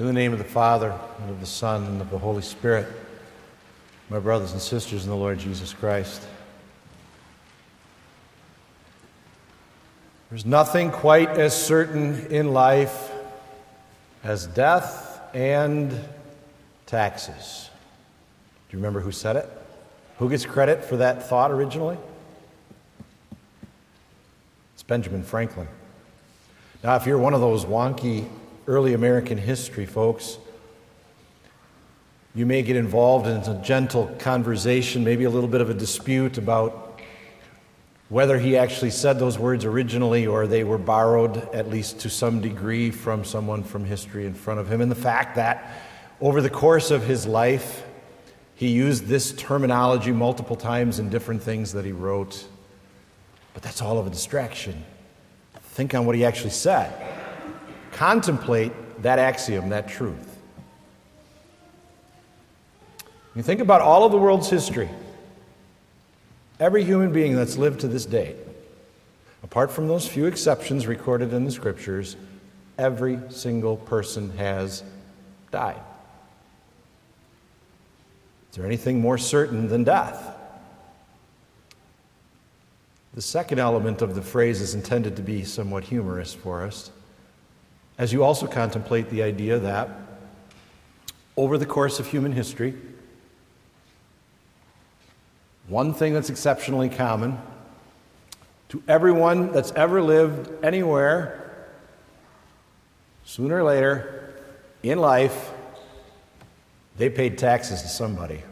In the name of the Father, and of the Son, and of the Holy Spirit, my brothers and sisters in the Lord Jesus Christ. There's nothing quite as certain in life as death and taxes. Do you remember who said it? Who gets credit for that thought originally? It's Benjamin Franklin. Now, if you're one of those wonky early American history folks, you may get involved in a gentle conversation, maybe a little bit of a dispute about whether he actually said those words originally or they were borrowed, at least to some degree, from someone from history in front of him. And the fact that over the course of his life, he used this terminology multiple times in different things that he wrote. But that's all of a distraction. Think on what he actually said. Contemplate that axiom, that truth. You think about all of the world's history. Every human being that's lived to this day, apart from those few exceptions recorded in the Scriptures, every single person has died. Is there anything more certain than death? The second element of the phrase is intended to be somewhat humorous for us, as you also contemplate the idea that over the course of human history, one thing that's exceptionally common to everyone that's ever lived anywhere, sooner or later in life, they paid taxes to somebody.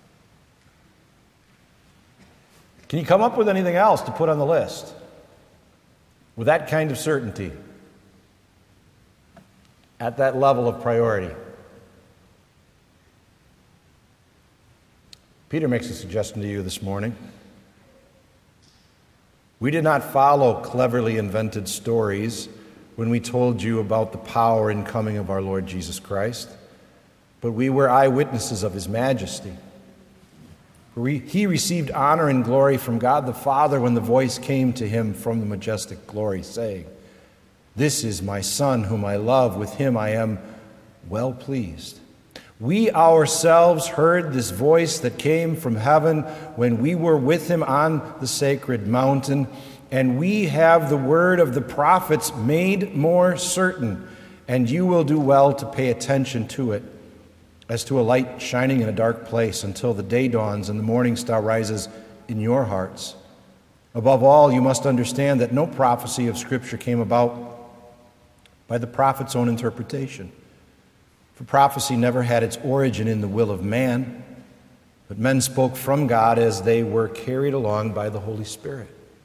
Can you come up with anything else to put on the list with that kind of certainty, at that level of priority? Peter makes a suggestion to you this morning. We did not follow cleverly invented stories when we told you about the power and coming of our Lord Jesus Christ, but we were eyewitnesses of his majesty. He received honor and glory from God the Father when the voice came to him from the majestic glory, saying, "This is my Son whom I love, with him I am well pleased." We ourselves heard this voice that came from heaven when we were with him on the sacred mountain, and we have the word of the prophets made more certain, and you will do well to pay attention to it, as to a light shining in a dark place until the day dawns and the morning star rises in your hearts. Above all, you must understand that no prophecy of Scripture came about by the prophet's own interpretation. For prophecy never had its origin in the will of man, but men spoke from God as they were carried along by the Holy Spirit.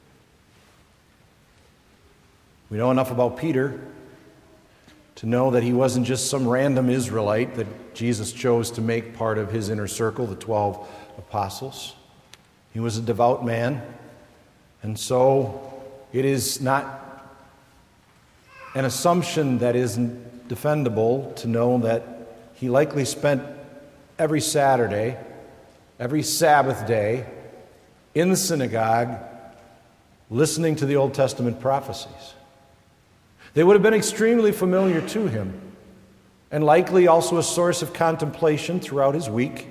We know enough about Peter to know that he wasn't just some random Israelite that Jesus chose to make part of his inner circle, the 12 apostles. He was a devout man, and so it is not an assumption that isn't defendable to know that he likely spent every Saturday, every Sabbath day in the synagogue listening to the Old Testament prophecies. They would have been extremely familiar to him, and likely also a source of contemplation throughout his week.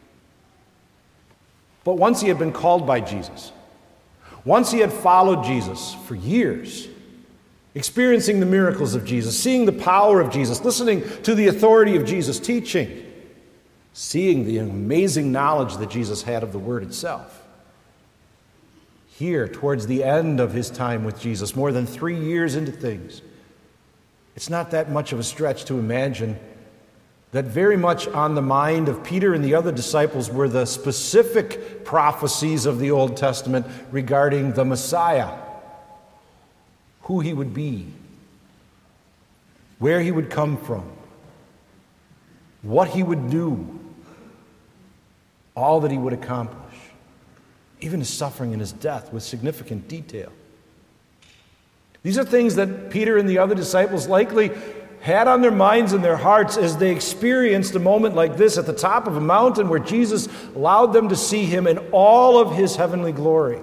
But once he had been called by Jesus, once he had followed Jesus for years, experiencing the miracles of Jesus, seeing the power of Jesus, listening to the authority of Jesus' teaching, seeing the amazing knowledge that Jesus had of the Word itself. Here, towards the end of his time with Jesus, more than 3 years into things, it's not that much of a stretch to imagine that very much on the mind of Peter and the other disciples were the specific prophecies of the Old Testament regarding the Messiah, who he would be, where he would come from, what he would do, all that he would accomplish, even his suffering and his death with significant detail. These are things that Peter and the other disciples likely had on their minds and their hearts as they experienced a moment like this at the top of a mountain where Jesus allowed them to see him in all of his heavenly glory.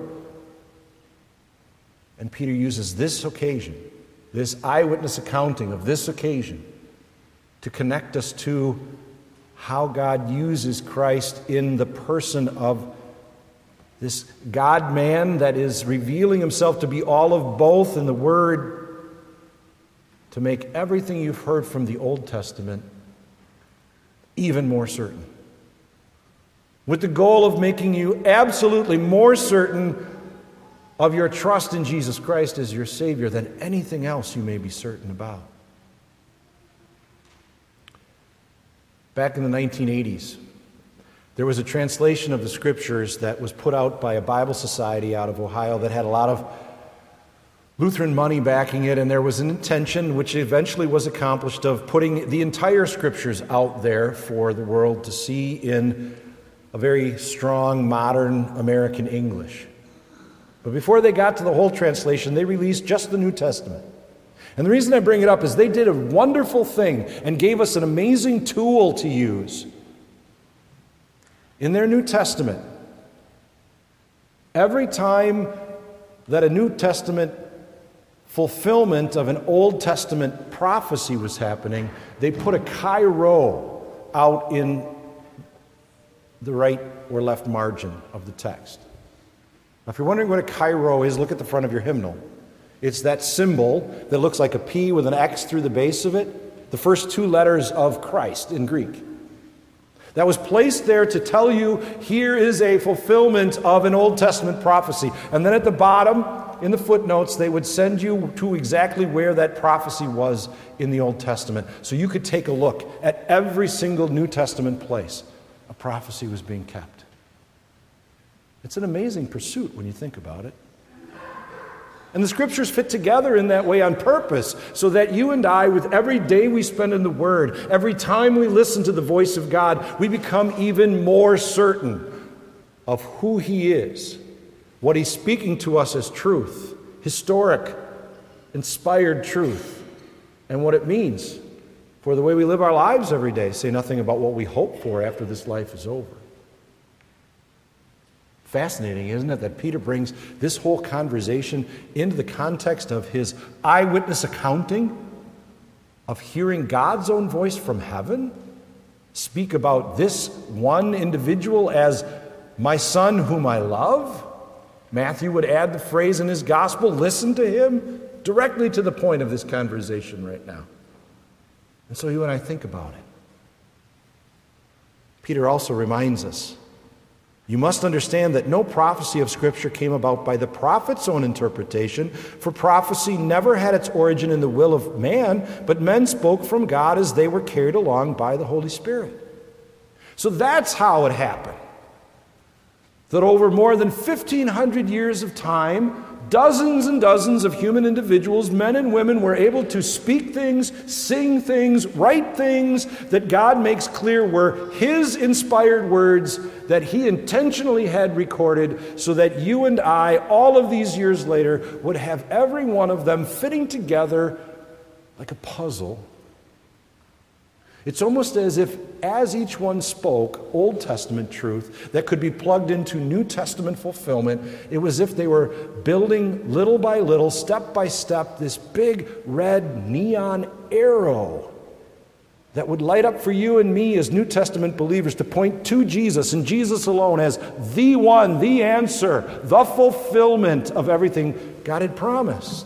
And Peter uses this occasion, this eyewitness accounting of this occasion, to connect us to how God uses Christ in the person of this God-man that is revealing himself to be all of both in the Word, to make everything you've heard from the Old Testament even more certain, with the goal of making you absolutely more certain of your trust in Jesus Christ as your Savior than anything else you may be certain about. Back in the 1980s, there was a translation of the Scriptures that was put out by a Bible society out of Ohio that had a lot of Lutheran money backing it, and there was an intention, which eventually was accomplished, of putting the entire Scriptures out there for the world to see in a very strong, modern American English. But before they got to the whole translation, they released just the New Testament. And the reason I bring it up is they did a wonderful thing and gave us an amazing tool to use. In their New Testament, every time that a New Testament fulfillment of an Old Testament prophecy was happening, they put a Chi-Rho out in the right or left margin of the text. Now, if you're wondering what a Chi-Rho is, look at the front of your hymnal. It's that symbol that looks like a P with an X through the base of it, the first two letters of Christ in Greek. That was placed there to tell you, here is a fulfillment of an Old Testament prophecy. And then at the bottom, in the footnotes, they would send you to exactly where that prophecy was in the Old Testament. So you could take a look at every single New Testament place a prophecy was being kept. It's an amazing pursuit when you think about it. And the Scriptures fit together in that way on purpose, so that you and I, with every day we spend in the Word, every time we listen to the voice of God, we become even more certain of who He is, what He's speaking to us as truth, historic, inspired truth, and what it means for the way we live our lives every day, say nothing about what we hope for after this life is over. Fascinating, isn't it, that Peter brings this whole conversation into the context of his eyewitness accounting of hearing God's own voice from heaven speak about this one individual as my son whom I love. Matthew would add the phrase in his gospel, listen to him, directly to the point of this conversation right now. And so you and I think about it. Peter also reminds us, you must understand that no prophecy of Scripture came about by the prophet's own interpretation, for prophecy never had its origin in the will of man, but men spoke from God as they were carried along by the Holy Spirit. So that's how it happened. That over more than 1,500 years of time, dozens and dozens of human individuals, men and women, were able to speak things, sing things, write things that God makes clear were His inspired words that He intentionally had recorded so that you and I, all of these years later, would have every one of them fitting together like a puzzle. It's almost as if, as each one spoke Old Testament truth that could be plugged into New Testament fulfillment, it was as if they were building little by little, step by step, this big red neon arrow that would light up for you and me as New Testament believers to point to Jesus and Jesus alone as the one, the answer, the fulfillment of everything God had promised.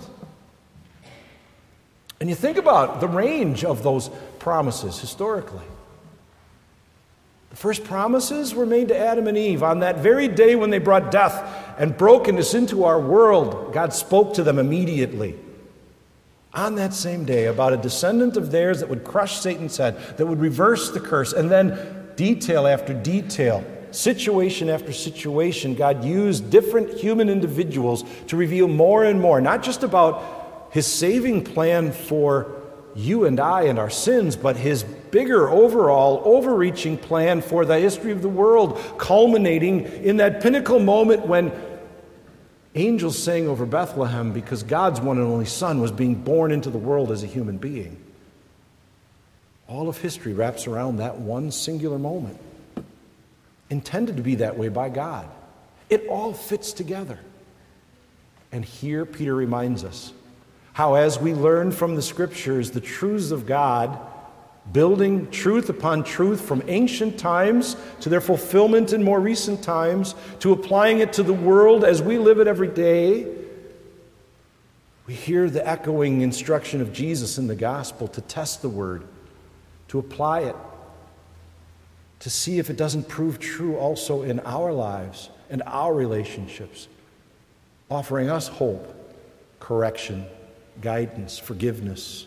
And you think about the range of those promises historically. The first promises were made to Adam and Eve on that very day when they brought death and brokenness into our world. God spoke to them immediately. On that same day, about a descendant of theirs that would crush Satan's head, that would reverse the curse, and then detail after detail, situation after situation, God used different human individuals to reveal more and more, not just about His saving plan for you and I and our sins, but His bigger, overall, overreaching plan for the history of the world, culminating in that pinnacle moment when angels sang over Bethlehem because God's one and only Son was being born into the world as a human being. All of history wraps around that one singular moment, intended to be that way by God. It all fits together. And here Peter reminds us how, as we learn from the Scriptures the truths of God, building truth upon truth from ancient times to their fulfillment in more recent times, to applying it to the world as we live it every day, we hear the echoing instruction of Jesus in the gospel to test the word, to apply it, to see if it doesn't prove true also in our lives and our relationships, offering us hope, correction, guidance, forgiveness.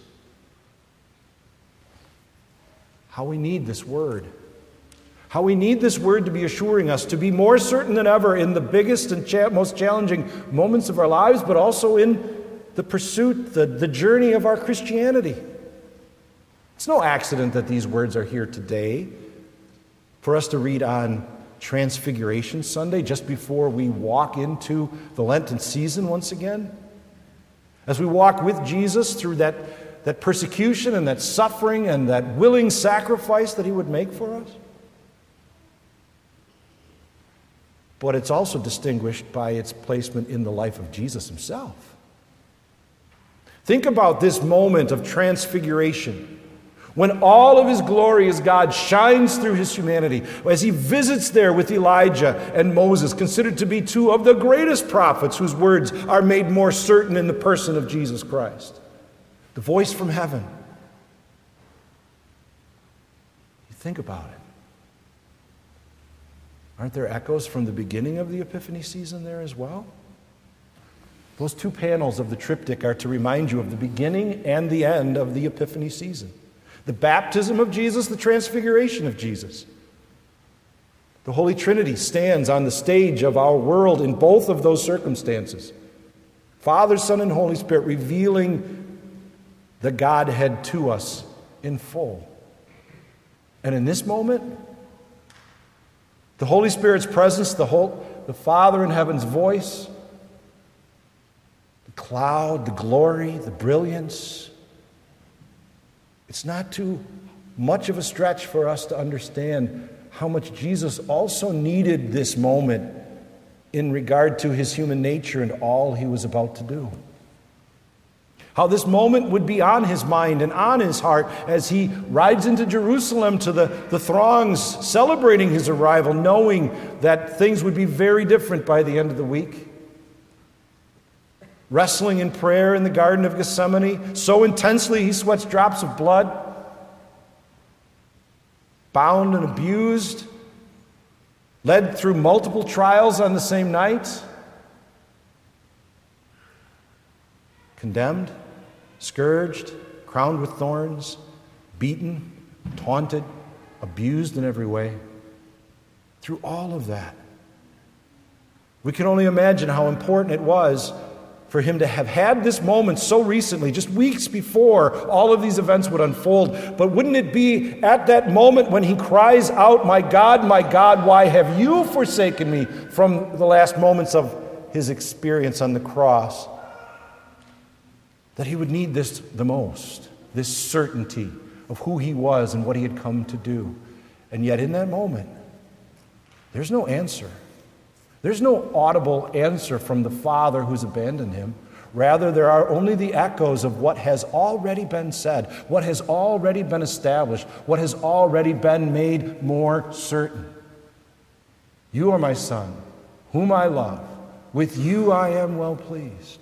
How we need this word. How we need this word to be assuring us, to be more certain than ever in the biggest and most challenging moments of our lives, but also in the pursuit, the journey of our Christianity. It's no accident that these words are here today for us to read on Transfiguration Sunday, just before we walk into the Lenten season once again. As we walk with Jesus through that persecution and that suffering and that willing sacrifice that he would make for us. But it's also distinguished by its placement in the life of Jesus himself. Think about this moment of transfiguration, when all of his glory as God shines through his humanity, as he visits there with Elijah and Moses, considered to be two of the greatest prophets whose words are made more certain in the person of Jesus Christ. The voice from heaven. You think about it. Aren't there echoes from the beginning of the Epiphany season there as well? Those two panels of the triptych are to remind you of the beginning and the end of the Epiphany season. The baptism of Jesus, the transfiguration of Jesus. The Holy Trinity stands on the stage of our world in both of those circumstances. Father, Son, and Holy Spirit revealing the Godhead to us in full. And in this moment, the Holy Spirit's presence, the Father in heaven's voice, the cloud, the glory, the brilliance. It's not too much of a stretch for us to understand how much Jesus also needed this moment in regard to his human nature and all he was about to do. How this moment would be on his mind and on his heart as he rides into Jerusalem to the throngs celebrating his arrival, knowing that things would be very different by the end of the week. Wrestling in prayer in the Garden of Gethsemane, so intensely he sweats drops of blood. Bound and abused, led through multiple trials on the same night. Condemned, scourged, crowned with thorns, beaten, taunted, abused in every way. Through all of that, we can only imagine how important it was for him to have had this moment so recently, just weeks before all of these events would unfold. But wouldn't it be at that moment when he cries out, my God, why have you forsaken me?" from the last moments of his experience on the cross, that he would need this the most, this certainty of who he was and what he had come to do. And yet in that moment, there's no answer. There's no audible answer from the Father who's abandoned him. Rather, there are only the echoes of what has already been said, what has already been established, what has already been made more certain. "You are my Son, whom I love. With you I am well pleased."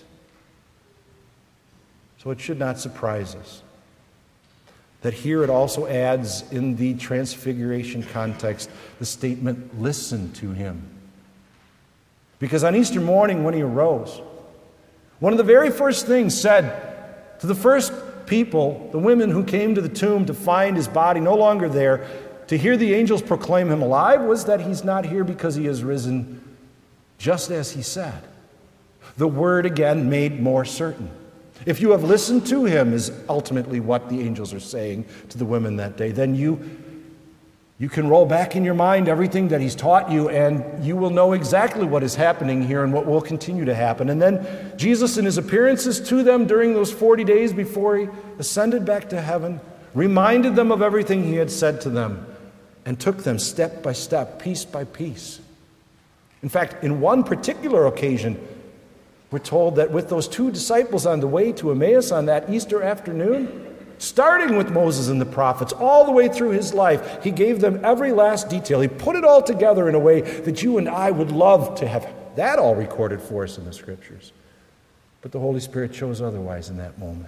So it should not surprise us that here it also adds in the transfiguration context the statement, "Listen to him." Because on Easter morning when he arose, one of the very first things said to the first people, the women who came to the tomb to find his body no longer there, to hear the angels proclaim him alive, was that he's not here because he has risen, just as he said. The word again made more certain. If you have listened to him, is ultimately what the angels are saying to the women that day, then you can roll back in your mind everything that he's taught you, and you will know exactly what is happening here and what will continue to happen. And then Jesus, in his appearances to them during those 40 days before he ascended back to heaven, reminded them of everything he had said to them and took them step by step, piece by piece. In fact, in one particular occasion, we're told that with those two disciples on the way to Emmaus on that Easter afternoon, starting with Moses and the prophets, all the way through his life. He gave them every last detail. He put it all together in a way that you and I would love to have that all recorded for us in the Scriptures. But the Holy Spirit chose otherwise in that moment.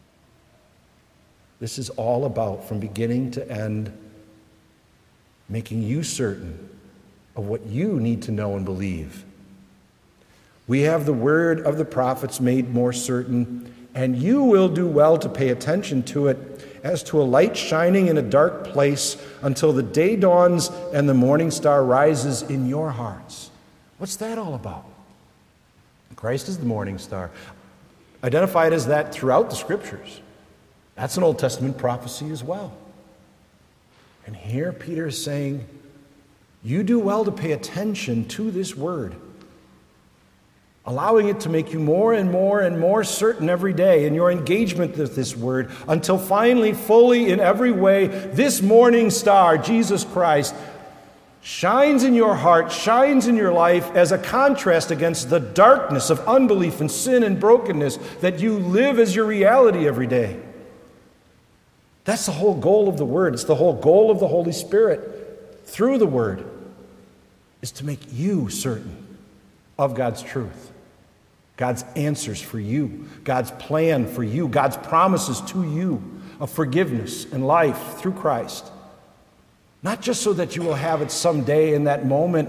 This is all about, from beginning to end, making you certain of what you need to know and believe. We have the word of the prophets made more certain, and you will do well to pay attention to it as to a light shining in a dark place until the day dawns and the morning star rises in your hearts. What's that all about? Christ is the morning star. Identified as that throughout the Scriptures. That's an Old Testament prophecy as well. And here Peter is saying, you do well to pay attention to this word, allowing it to make you more and more and more certain every day in your engagement with this word, until finally, fully in every way, this morning star, Jesus Christ, shines in your heart, shines in your life as a contrast against the darkness of unbelief and sin and brokenness that you live as your reality every day. That's the whole goal of the Word. It's the whole goal of the Holy Spirit through the Word, is to make you certain of God's truth, God's answers for you, God's plan for you, God's promises to you of forgiveness and life through Christ. Not just so that you will have it someday in that moment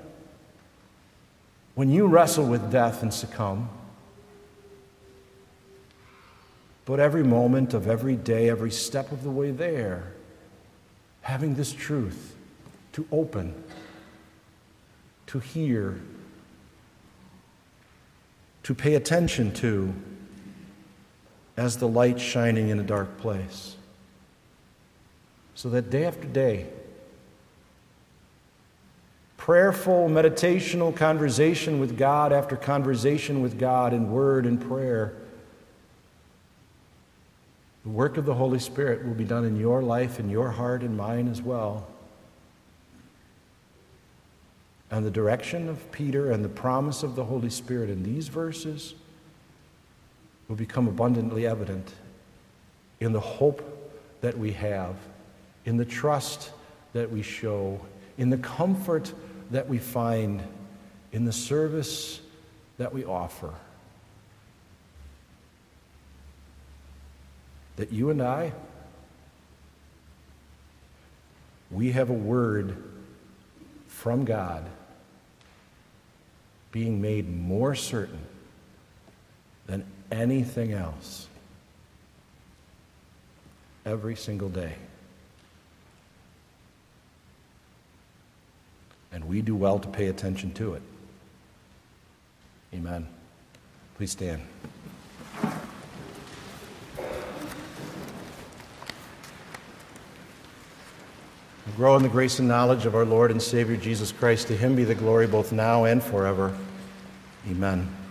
when you wrestle with death and succumb, but every moment of every day, every step of the way there, having this truth to open, to hear, to pay attention to, as the light shining in a dark place. So that day after day, prayerful, meditational conversation with God after conversation with God in word and prayer, the work of the Holy Spirit will be done in your life, in your heart, and mine as well. And the direction of Peter and the promise of the Holy Spirit in these verses will become abundantly evident in the hope that we have, in the trust that we show, in the comfort that we find, in the service that we offer. That you and I, we have a word from God being made more certain than anything else every single day. And we do well to pay attention to it. Amen. Please stand. Grow in the grace and knowledge of our Lord and Savior Jesus Christ. To him be the glory both now and forever. Amen.